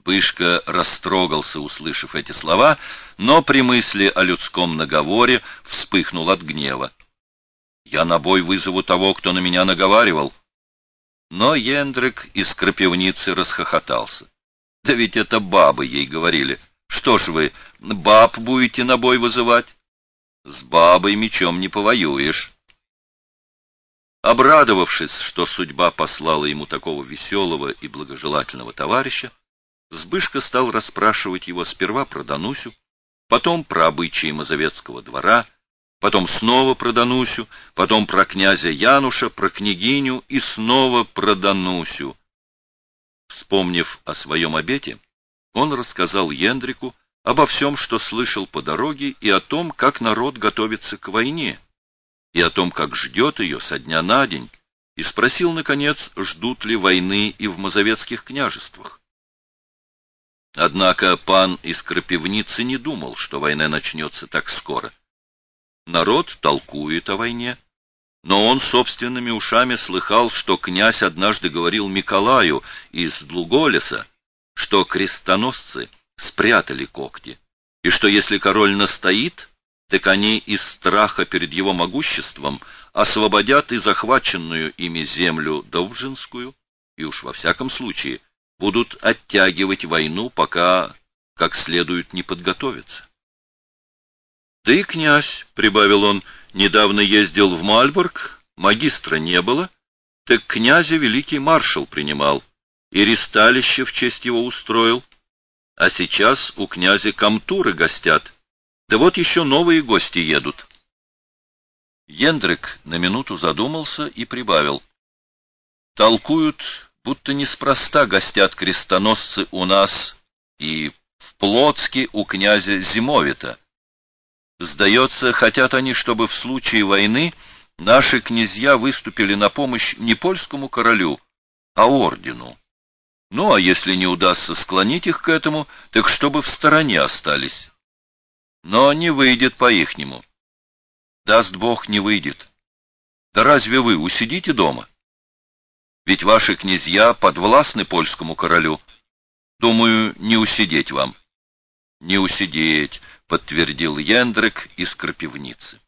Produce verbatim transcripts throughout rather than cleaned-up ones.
Спышка растрогался, услышав эти слова, но при мысли о людском наговоре вспыхнул от гнева. «Я на бой вызову того, кто на меня наговаривал». Но Ендрик из крапивницы расхохотался. «Да ведь это бабы ей говорили. Что ж вы, баб будете на бой вызывать? С бабой мечом не повоюешь». Обрадовавшись, что судьба послала ему такого веселого и благожелательного товарища, Збышка стал расспрашивать его сперва про Данусю, потом про обычаи Мазовецкого двора, потом снова про Данусю, потом про князя Януша, про княгиню и снова про Данусю. Вспомнив о своем обете, он рассказал Ендрику обо всем, что слышал по дороге, и о том, как народ готовится к войне, и о том, как ждет ее со дня на день, и спросил, наконец, ждут ли войны и в мазовецких княжествах. Однако пан из Крапивницы не думал, что война начнется так скоро. Народ толкует о войне, но он собственными ушами слыхал, что князь однажды говорил Миколаю из Длуголеса, что крестоносцы спрятали когти, и что если король настоит, так они из страха перед его могуществом освободят и захваченную ими землю Довжинскую, и уж во всяком случае будут оттягивать войну, пока как следует не подготовятся. Да и князь, — прибавил он, — недавно ездил в Мальборг, магистра не было, так князя великий маршал принимал, и ристалище в честь его устроил, а сейчас у князя комтуры гостят, да вот еще новые гости едут. Ендрик на минуту задумался и прибавил: толкуют, будто неспроста гостят крестоносцы у нас и в Плотске у князя Зимовита. Сдается, хотят они, чтобы в случае войны наши князья выступили на помощь не польскому королю, а ордену. Ну, а если не удастся склонить их к этому, так чтобы в стороне остались. Но не выйдет по-ихнему. Даст Бог, не выйдет. Да разве вы усидите дома? Ведь ваши князья подвластны польскому королю. Думаю, не усидеть вам. Не усидеть, подтвердил Ендрик из Крапивницы.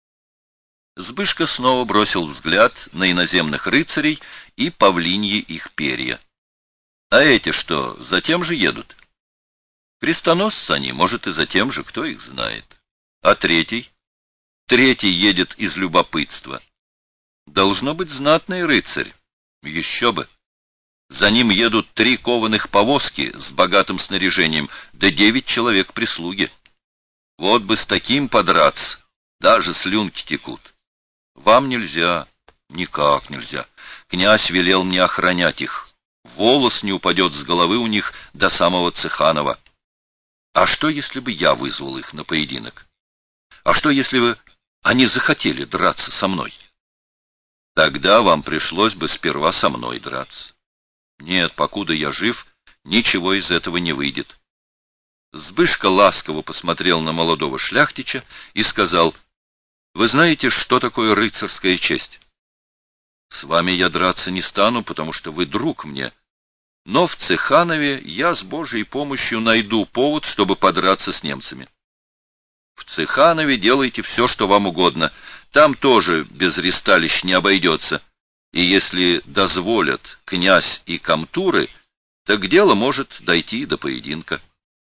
Збышка снова бросил взгляд на иноземных рыцарей и павлиньи их перья. А эти что, затем же едут? Крестоносцы они, может, и затем же, кто их знает. А третий? Третий едет из любопытства. Должно быть знатный рыцарь. Еще бы. За ним едут три кованых повозки с богатым снаряжением, да девять человек прислуги. Вот бы с таким подраться, даже слюнки текут. Вам нельзя, никак нельзя. Князь велел мне охранять их. Волос не упадет с головы у них до самого Цеханова. А что, если бы я вызвал их на поединок? А что, если бы они захотели драться со мной? Тогда вам пришлось бы сперва со мной драться. Нет, покуда я жив, ничего из этого не выйдет. Збышка ласково посмотрел на молодого шляхтича и сказал: вы знаете, что такое рыцарская честь? С вами я драться не стану, потому что вы друг мне. Но в Цеханове я с Божьей помощью найду повод, чтобы подраться с немцами. В Цеханове делайте все, что вам угодно. Там тоже без ристалищ не обойдется. И если дозволят князь и комтуры, так дело может дойти до поединка.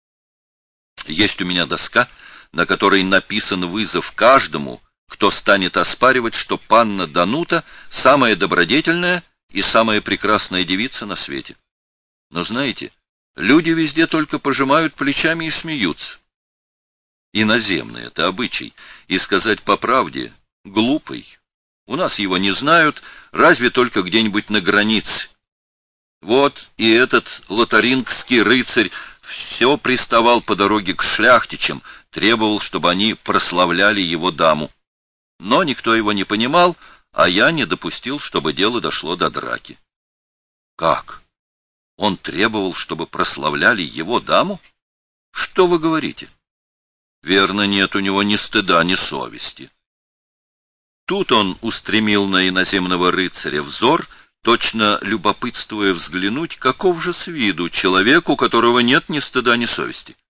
Есть у меня доска, на которой написан вызов каждому, кто станет оспаривать, что панна Данута самая добродетельная и самая прекрасная девица на свете. Но знаете, люди везде только пожимают плечами и смеются. Иноземный это обычай, и сказать по правде, глупый. У нас его не знают, разве только где-нибудь на границе. Вот и этот лотарингский рыцарь все приставал по дороге к шляхтичам, требовал, чтобы они прославляли его даму. Но никто его не понимал, а я не допустил, чтобы дело дошло до драки. Как? Он требовал, чтобы прославляли его даму? Что вы говорите? Верно, нет у него ни стыда, ни совести. Тут он устремил на иноземного рыцаря взор, точно любопытствуя взглянуть, каков же с виду человек, у которого нет ни стыда, ни совести.